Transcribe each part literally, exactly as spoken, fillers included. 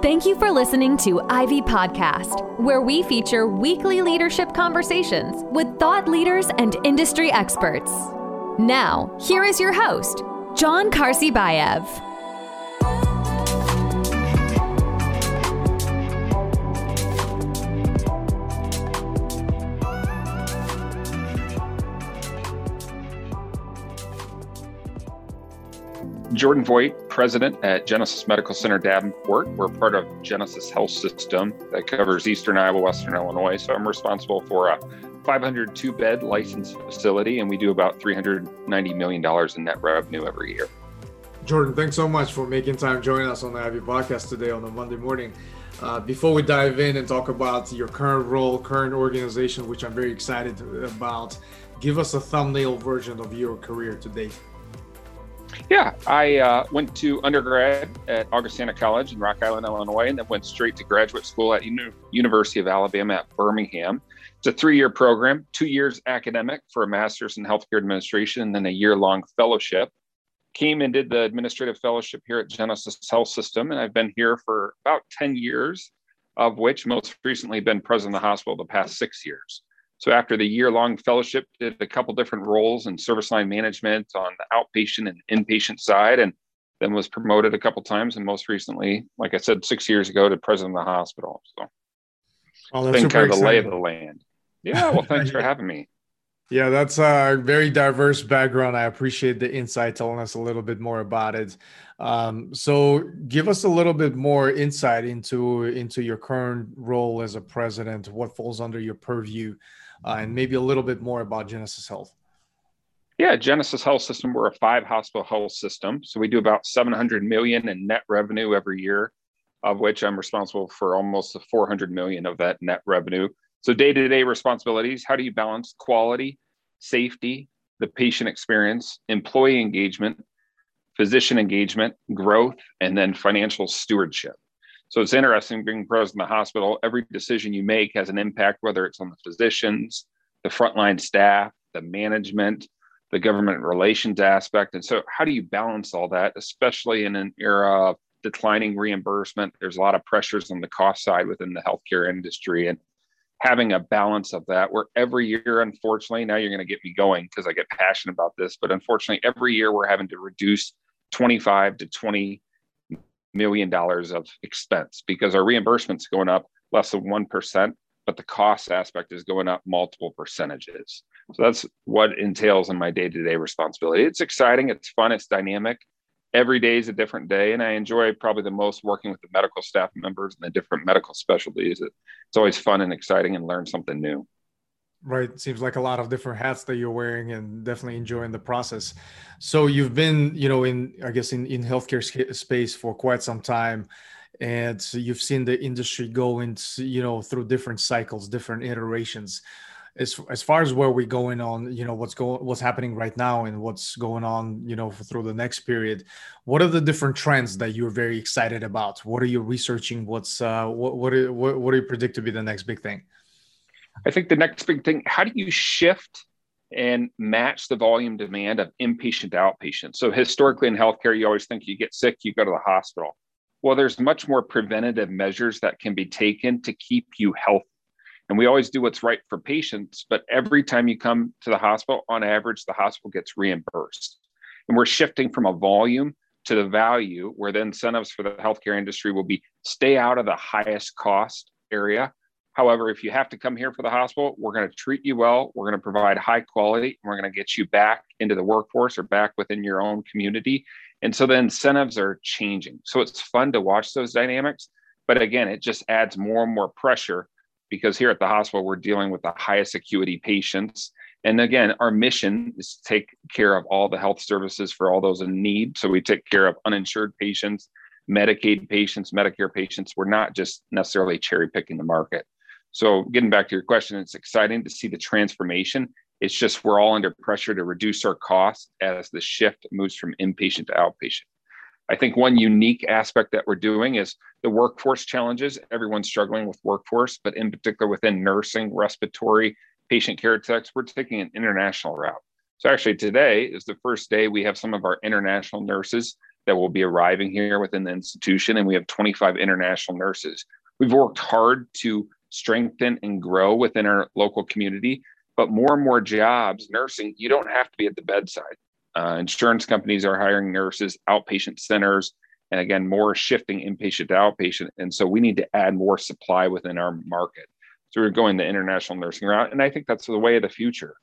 Thank you for listening to Ivy Podcast, where we feature weekly leadership conversations with thought leaders and industry experts. Now, here is your host, John Karsibayev. Jordan Voigt, president at Genesis Medical Center Davenport. We're part of Genesis Health System that covers Eastern Iowa, Western Illinois. So I'm responsible for a five hundred two bed licensed facility, and we do about three hundred ninety million dollars in net revenue every year. Jordan, thanks so much for making time joining us on the Ivy Podcast today on a Monday morning. Uh, before we dive in and talk about your current role, current organization, which I'm very excited about, give us a thumbnail version of your career to date. Yeah, I uh, went to undergrad at Augustana College in Rock Island, Illinois, and then went straight to graduate school at Uni- University of Alabama at Birmingham. It's a three-year program, two years academic for a master's in healthcare administration, and then a year-long fellowship. Came and did the administrative fellowship here at Genesis Health System, and I've been here for about ten years, of which most recently been president of the hospital the past six years. So after the year-long fellowship, did a couple different roles in service line management on the outpatient and inpatient side, and then was promoted a couple times. And most recently, like I said, six years ago, to president of the hospital. So oh, it's been kind of the lay of the land. Yeah, well, thanks for having me. Yeah, that's a very diverse background. I appreciate the insight, telling us a little bit more about it. Um, so give us a little bit more insight into, into your current role as a president, what falls under your purview, uh, and maybe a little bit more about Genesis Health. Yeah, Genesis Health System, we're a five hospital health system. So we do about seven hundred million in net revenue every year, of which I'm responsible for almost four hundred million of that net revenue. So day-to-day responsibilities, how do you balance quality, safety, the patient experience, employee engagement, physician engagement, growth, and then financial stewardship? So it's interesting being president of the hospital. Every decision you make has an impact, whether it's on the physicians, the frontline staff, the management, the government relations aspect. And so how do you balance all that, especially in an era of declining reimbursement? There's a lot of pressures on the cost side within the healthcare industry, and having a balance of that, where every year, unfortunately, now you're going to get me going because I get passionate about this, but unfortunately, every year we're having to reduce twenty-five to twenty million dollars of expense because our reimbursement's going up less than one percent, but the cost aspect is going up multiple percentages. So that's what entails in my day-to-day responsibility. It's exciting, it's fun, it's dynamic. Every day is a different day, and I enjoy probably the most working with the medical staff members and the different medical specialties. It's always fun and exciting and learn something new. Right. Seems like a lot of different hats that you're wearing, and definitely enjoying the process. So you've been, you know, in, I guess, in, in healthcare space for quite some time, and so you've seen the industry go into, you know, through different cycles, different iterations. As, as far as where we're going on, you know, what's going, what's happening right now and what's going on, you know, through the next period, what are the different trends that you're very excited about? What are you researching? What's, uh, what, what, are, what, what do you predict to be the next big thing? I think the next big thing, how do you shift and match the volume demand of inpatient to outpatient? So historically in healthcare, you always think you get sick, you go to the hospital. Well, there's much more preventative measures that can be taken to keep you healthy. And we always do what's right for patients, but every time you come to the hospital, on average, the hospital gets reimbursed. And we're shifting from a volume to the value, where the incentives for the healthcare industry will be stay out of the highest cost area. However, if you have to come here for the hospital, we're going to treat you well, we're going to provide high quality, and we're going to get you back into the workforce or back within your own community. And so the incentives are changing. So it's fun to watch those dynamics. But again, it just adds more and more pressure, because here at the hospital, we're dealing with the highest acuity patients. And again, our mission is to take care of all the health services for all those in need. So we take care of uninsured patients, Medicaid patients, Medicare patients. We're not just necessarily cherry picking the market. So getting back to your question, it's exciting to see the transformation. It's just we're all under pressure to reduce our costs as the shift moves from inpatient to outpatient. I think one unique aspect that we're doing is the workforce challenges. Everyone's struggling with workforce, but in particular within nursing, respiratory, patient care techs, we're taking an international route. So actually today is the first day we have some of our international nurses that will be arriving here within the institution. And we have twenty-five international nurses. We've worked hard to strengthen and grow within our local community, but more and more jobs, nursing, you don't have to be at the bedside. Uh, insurance companies are hiring nurses, outpatient centers, and again, more shifting inpatient to outpatient. And so we need to add more supply within our market. So we're going the international nursing route. And I think that's the way of the future.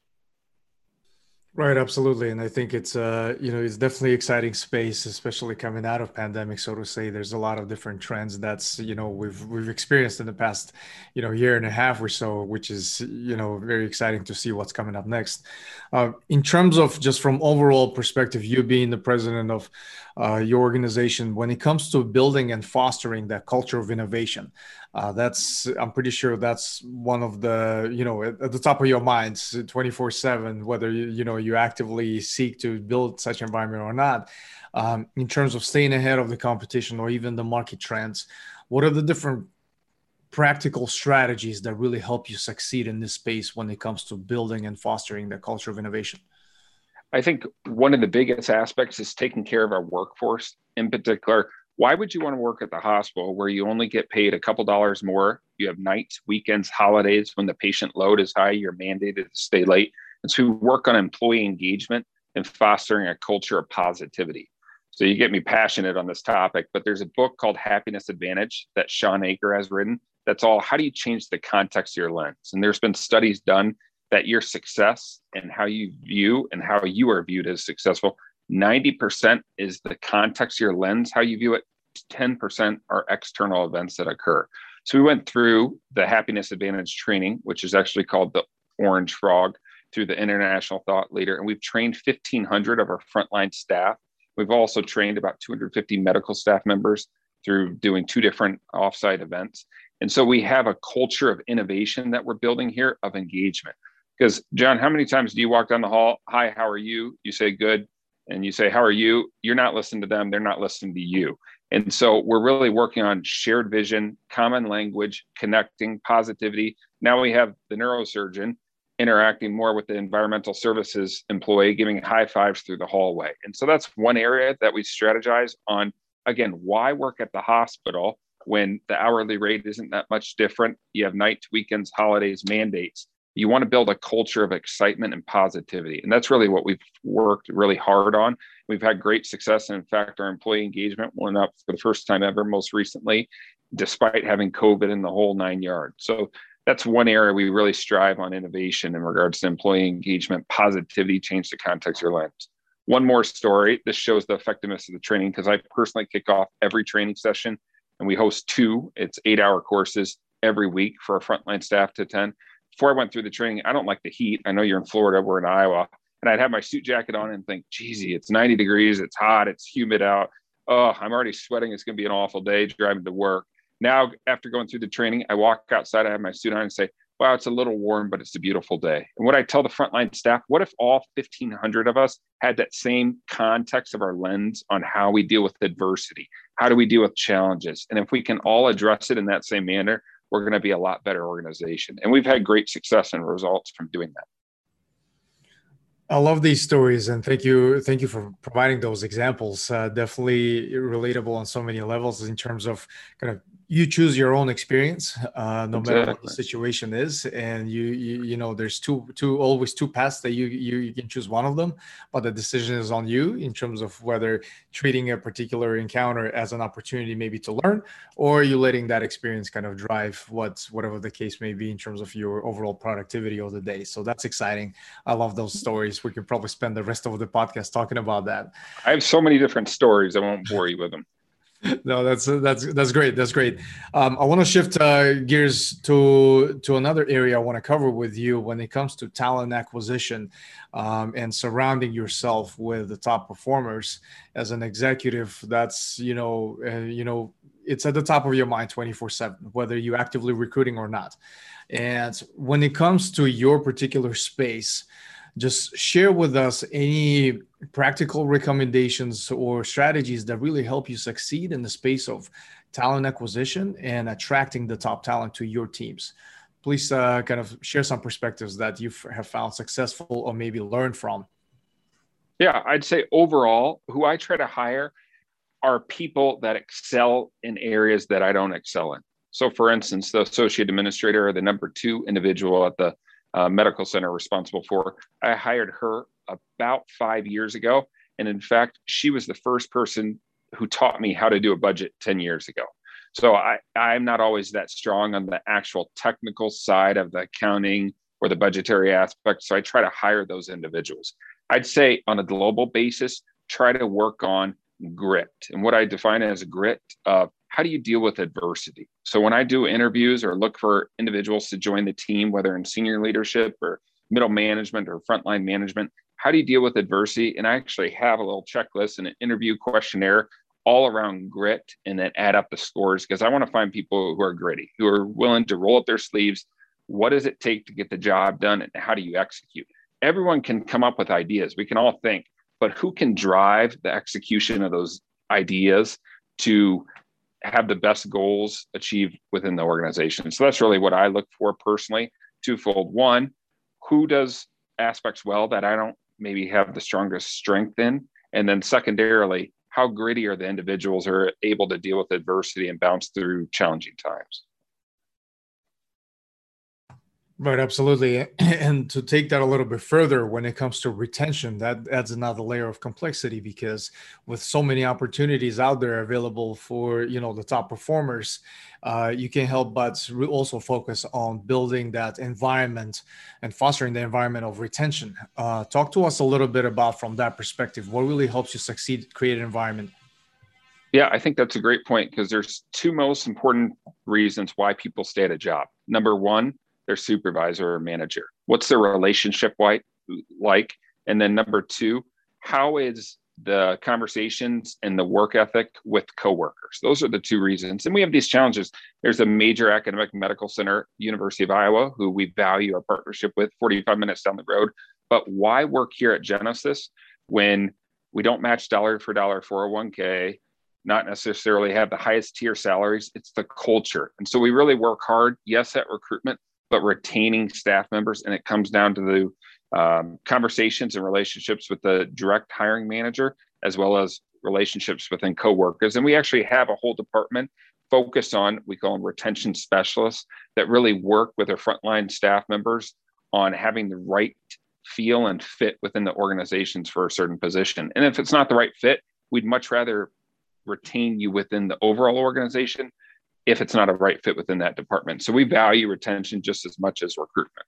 Right, absolutely. And I think it's, uh, you know, it's definitely exciting space, especially coming out of pandemic, so to say. There's a lot of different trends that's, you know, we've we've experienced in the past, you know, year and a half or so, which is, you know, very exciting to see what's coming up next. Uh, in terms of just from overall perspective, you being the president of uh, your organization, when it comes to building and fostering that culture of innovation, Uh, that's, I'm pretty sure that's one of the, you know, at, at the top of your minds twenty-four seven, whether you, you know, you actively seek to build such environment or not. Um, in terms of staying ahead of the competition or even the market trends, what are the different practical strategies that really help you succeed in this space when it comes to building and fostering the culture of innovation? I think one of the biggest aspects is taking care of our workforce. In particular, why would you want to work at the hospital where you only get paid a couple dollars more? You have nights, weekends, holidays. When the patient load is high, you're mandated to stay late. And so we work on employee engagement and fostering a culture of positivity. So you get me passionate on this topic, but there's a book called Happiness Advantage that Shawn Achor has written. That's all, how do you change the context of your lens? And there's been studies done that your success and how you view and how you are viewed as successful, ninety percent is the context of your lens, how you view it. ten percent are external events that occur. So we went through the Happiness Advantage training, which is actually called the Orange Frog, through the International Thought Leader. And we've trained fifteen hundred of our frontline staff. We've also trained about two hundred fifty medical staff members through doing two different offsite events. And so we have a culture of innovation that we're building here, of engagement. Because John, how many times do you walk down the hall? Hi, how are you? You say good. And you say, how are you? You're not listening to them. They're not listening to you. And so we're really working on shared vision, common language, connecting, positivity. Now we have the neurosurgeon interacting more with the environmental services employee, giving high fives through the hallway. And so that's one area that we strategize on. Again, why work at the hospital when the hourly rate isn't that much different? You have nights, weekends, holidays, mandates. You want to build a culture of excitement and positivity. And that's really what we've worked really hard on. We've had great success. And in fact, our employee engagement went up for the first time ever, most recently, despite having COVID in the whole nine yards. So that's one area we really strive on innovation in regards to employee engagement, positivity, change the context of your lens. One more story. This shows the effectiveness of the training because I personally kick off every training session and we host two. It's eight hour courses every week for our frontline staff to attend. Before I went through the training, I don't like the heat. I know you're in Florida, we're in Iowa. And I'd have my suit jacket on and think, geez, it's ninety degrees, it's hot, it's humid out. Oh, I'm already sweating. It's going to be an awful day driving to work. Now, after going through the training, I walk outside, I have my suit on and say, wow, it's a little warm, but it's a beautiful day. And what I tell the frontline staff, what if all fifteen hundred of us had that same context of our lens on how we deal with adversity? How do we deal with challenges? And if we can all address it in that same manner, we're going to be a lot better organization. And we've had great success and results from doing that. I love these stories, and thank you, thank you for providing those examples. Uh, definitely relatable on so many levels in terms of kind of you choose your own experience, uh, no exactly. matter what the situation is, and you, you you know there's two two always two paths that you, you you can choose one of them, but the decision is on you in terms of whether treating a particular encounter as an opportunity maybe to learn, or you letting that experience kind of drive what whatever the case may be in terms of your overall productivity of the day. So that's exciting. I love those stories. We could probably spend the rest of the podcast talking about that. I have so many different stories. I won't bore you with them. No, that's that's that's great. That's great. Um, I want to shift uh, gears to to another area I want to cover with you when it comes to talent acquisition um, and surrounding yourself with the top performers. As an executive, that's you know uh, you know it's at the top of your mind twenty-four seven, whether you're actively recruiting or not. And when it comes to your particular space, just share with us any practical recommendations or strategies that really help you succeed in the space of talent acquisition and attracting the top talent to your teams. Please uh, kind of share some perspectives that you have found successful or maybe learned from. Yeah, I'd say overall, who I try to hire are people that excel in areas that I don't excel in. So for instance, the associate administrator or the number two individual at the uh, medical center responsible for, I hired her about five years ago. And in fact, she was the first person who taught me how to do a budget ten years ago. So I, I'm not always that strong on the actual technical side of the accounting or the budgetary aspect. So I try to hire those individuals. I'd say on a global basis, try to work on grit. And what I define as grit, uh, how do you deal with adversity? So when I do interviews or look for individuals to join the team, whether in senior leadership or middle management or frontline management, how do you deal with adversity? And I actually have a little checklist and an interview questionnaire all around grit, and then add up the scores, because I want to find people who are gritty, who are willing to roll up their sleeves. What does it take to get the job done, and how do you execute? Everyone can come up with ideas. We can all think, but who can drive the execution of those ideas to have the best goals achieved within the organization? So that's really what I look for personally. Twofold. One, who does aspects well that I don't maybe have the strongest strength in? And then secondarily, how gritty are the individuals who are able to deal with adversity and bounce through challenging times? Right, absolutely. And to take that a little bit further, when it comes to retention, that adds another layer of complexity, because with so many opportunities out there available for, you know, the top performers, uh, you can help but also focus on building that environment and fostering the environment of retention. Uh, talk to us a little bit about, from that perspective, what really helps you succeed, create an environment. Yeah, I think that's a great point, because there's two most important reasons why people stay at a job. Number one, their supervisor or manager. What's their relationship like? like? And then number two, how is the conversations and the work ethic with coworkers? Those are the two reasons. And we have these challenges. There's a major academic medical center, University of Iowa, who we value our partnership with, forty-five minutes down the road. But why work here at Genesis when we don't match dollar for dollar four oh one k, not necessarily have the highest tier salaries? It's the culture. And so we really work hard, yes, at recruitment, but retaining staff members. And it comes down to the um, conversations and relationships with the direct hiring manager, as well as relationships within coworkers. And we actually have a whole department focused on, we call them retention specialists, that really work with our frontline staff members on having the right feel and fit within the organizations for a certain position. And if it's not the right fit, we'd much rather retain you within the overall organization if it's not a right fit within that department. So we value retention just as much as recruitment.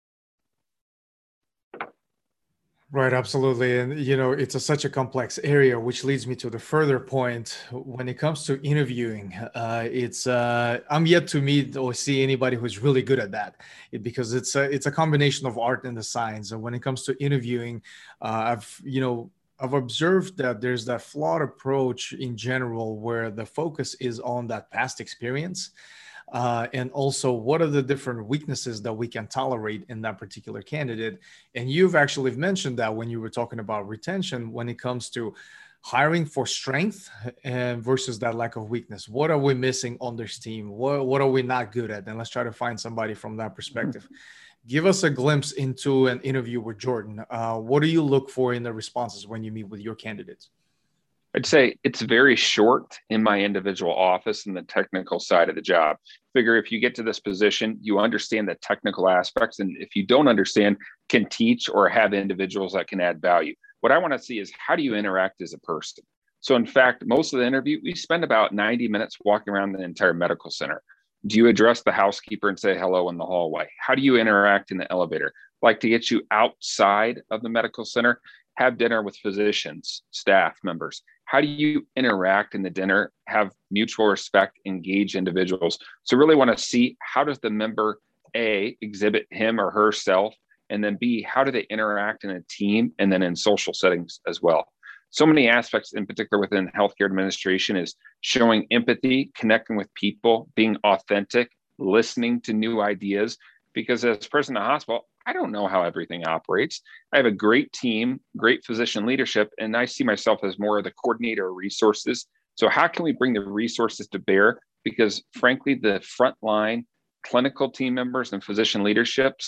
Right, absolutely. And, you know, it's a, such a complex area, which leads me to the further point. When it comes to interviewing, uh, it's, uh, I'm yet to meet or see anybody who's really good at that, it, because it's a, it's a combination of art and the science. And when it comes to interviewing, uh, I've, you know, I've observed that there's that flawed approach in general, where the focus is on that past experience. Uh, and also, what are the different weaknesses that we can tolerate in that particular candidate? And you've actually mentioned that when you were talking about retention, when it comes to hiring for strength and versus that lack of weakness. What are we missing on this team? What, what are we not good at? And let's try to find somebody from that perspective. Mm-hmm. Give us a glimpse into an interview with Jordan. Uh, what do you look for in the responses when you meet with your candidates? I'd say it's very short in my individual office and the technical side of the job. Figure if you get to this position, you understand the technical aspects. And if you don't understand, can teach or have individuals that can add value. What I want to see is, how do you interact as a person? So in fact, most of the interview, we spend about ninety minutes walking around the entire medical center. Do you address the housekeeper and say hello in the hallway? How do you interact in the elevator? Like to get you outside of the medical center, have dinner with physicians, staff members. How do you interact in the dinner, have mutual respect, engage individuals? So really want to see, how does the member A exhibit him or herself? And then B, how do they interact in a team and then in social settings as well? So many aspects, in particular within healthcare administration, is showing empathy, connecting with people, being authentic, listening to new ideas. Because as president of the hospital, I don't know how everything operates. I have a great team, great physician leadership, and I see myself as more of the coordinator of resources. So how can we bring the resources to bear? Because frankly, the frontline clinical team members and physician leaderships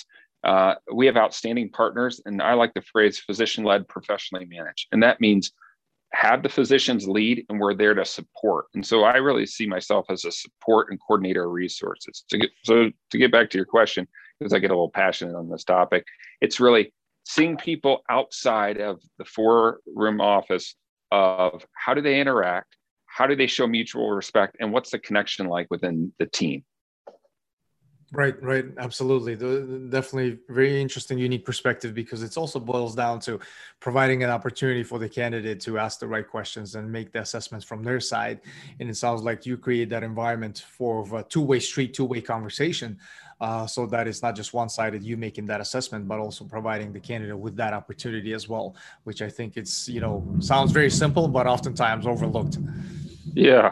Uh, we have outstanding partners, and I like the phrase physician-led, professionally managed. And that means have the physicians lead, and we're there to support. And so I really see myself as a support and coordinator of resources. To get, so to get back to your question, because I get a little passionate on this topic, it's really seeing people outside of the four-room office of how do they interact, how do they show mutual respect, and what's the connection like within the team. Right, right. Absolutely. The, definitely very interesting, unique perspective, because it also boils down to providing an opportunity for the candidate to ask the right questions and make the assessments from their side. And it sounds like you create that environment for a two-way street, two-way conversation. Uh, so that it's not just one-sided, you making that assessment, but also providing the candidate with that opportunity as well, which I think it's, you know, sounds very simple, but oftentimes overlooked. Yeah.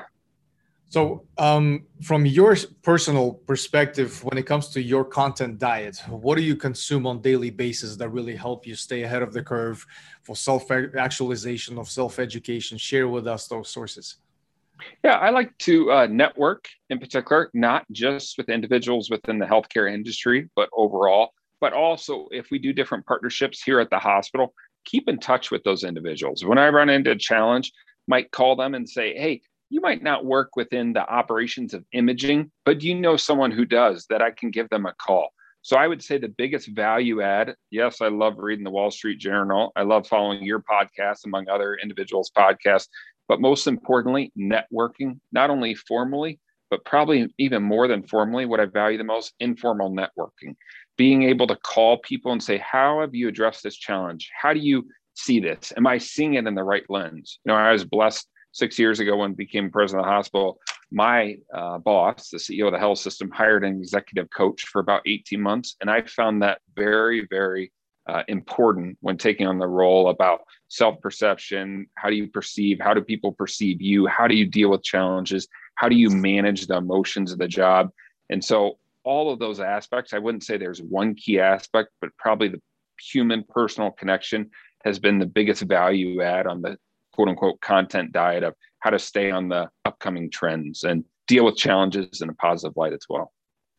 So um, from your personal perspective, when it comes to your content diet, what do you consume on a daily basis that really help you stay ahead of the curve for self-actualization, of self-education? Share with us those sources. Yeah, I like to uh, network in particular, not just with individuals within the healthcare industry, but overall. But also, if we do different partnerships here at the hospital, keep in touch with those individuals. When I run into a challenge, might call them and say, hey, you might not work within the operations of imaging, but you know someone who does, that I can give them a call. So I would say the biggest value add, yes, I love reading the Wall Street Journal. I love following your podcast, among other individuals' podcasts, but most importantly, networking, not only formally, but probably even more than formally, what I value the most, informal networking. Being able to call people and say, how have you addressed this challenge? How do you see this? Am I seeing it in the right lens? You know, I was blessed six years ago when I became president of the hospital. My uh, boss, the C E O of the health system, hired an executive coach for about eighteen months. And I found that very, very uh, important when taking on the role about self-perception. How do you perceive? How do people perceive you? How do you deal with challenges? How do you manage the emotions of the job? And so all of those aspects, I wouldn't say there's one key aspect, but probably the human personal connection has been the biggest value add on the quote unquote content diet of how to stay on the upcoming trends and deal with challenges in a positive light as well.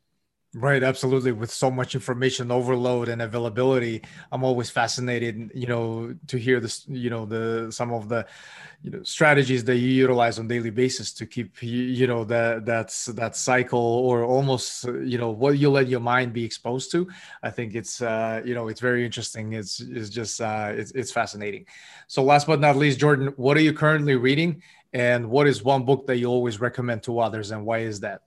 Right. Absolutely. With so much information overload and availability, I'm always fascinated, you know, to hear this, you know, the, some of the, you know, strategies that you utilize on a daily basis to keep, you know, that, that's, that cycle, or almost, you know, what you let your mind be exposed to. I think it's, uh, you know, it's very interesting. It's, it's just, uh, it's, it's fascinating. So last but not least, Jordan, what are you currently reading, and what is one book that you always recommend to others, and why is that?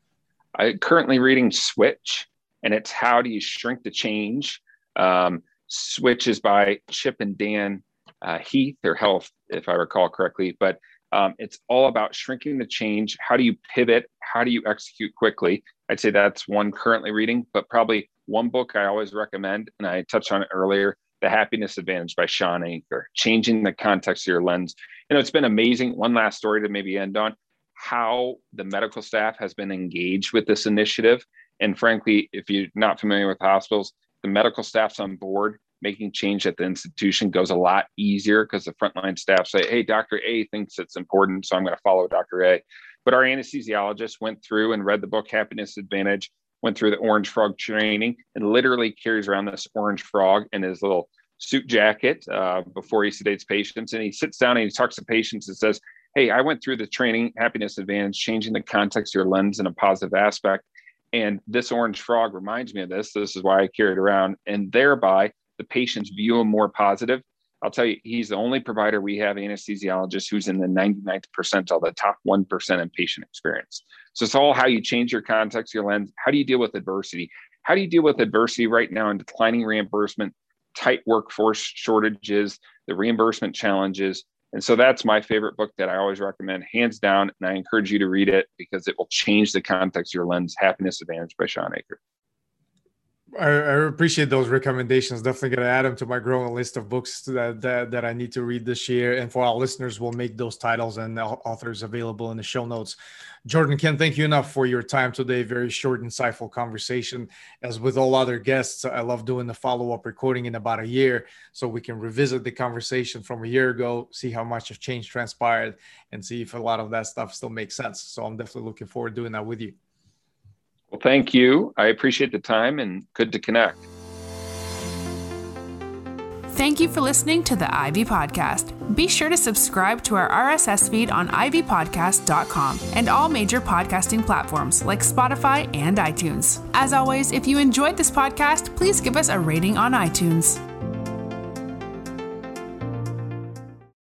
I'm currently reading Switch, and it's How Do You Shrink the Change? Um, Switch is by Chip and Dan uh, Heath, or Health, if I recall correctly. But um, it's all about shrinking the change. How do you pivot? How do you execute quickly? I'd say that's one currently reading, but probably one book I always recommend, and I touched on it earlier, The Happiness Advantage by Shawn Achor, changing the context of your lens. You know, it's been amazing. One last story to maybe end on, how the medical staff has been engaged with this initiative. And frankly, if you're not familiar with hospitals, the medical staff's on board. Making change at the institution goes a lot easier because the frontline staff say, hey, Doctor A thinks it's important, so I'm going to follow Doctor A. But our anesthesiologist went through and read the book Happiness Advantage, went through the Orange Frog training, and literally carries around this orange frog in his little suit jacket uh, before he sedates patients. And he sits down and he talks to patients and says, hey, I went through the training, Happiness Advantage, changing the context of your lens in a positive aspect. And this orange frog reminds me of this. This is why I carry it around. And thereby, the patients view him more positive. I'll tell you, he's the only provider we have, anesthesiologist, who's in the ninety-ninth percentile, the top one percent in patient experience. So it's all how you change your context, your lens. How do you deal with adversity? How do you deal with adversity right now in declining reimbursement, tight workforce shortages, the reimbursement challenges? And so that's my favorite book that I always recommend, hands down. And I encourage you to read it because it will change the context of your lens. Happiness Advantage by Shawn Achor. I, I appreciate those recommendations. Definitely going to add them to my growing list of books that, that that I need to read this year. And for our listeners, we'll make those titles and authors available in the show notes. Jordan, can't thank you enough for your time today. Very short, insightful conversation. As with all other guests, I love doing the follow-up recording in about a year so we can revisit the conversation from a year ago, see how much of change transpired, and see if a lot of that stuff still makes sense. So I'm definitely looking forward to doing that with you. Well, thank you. I appreciate the time and good to connect. Thank you for listening to the Ivy Podcast. Be sure to subscribe to our R S S feed on ivy podcast dot com and all major podcasting platforms like Spotify and iTunes. As always, if you enjoyed this podcast, please give us a rating on iTunes.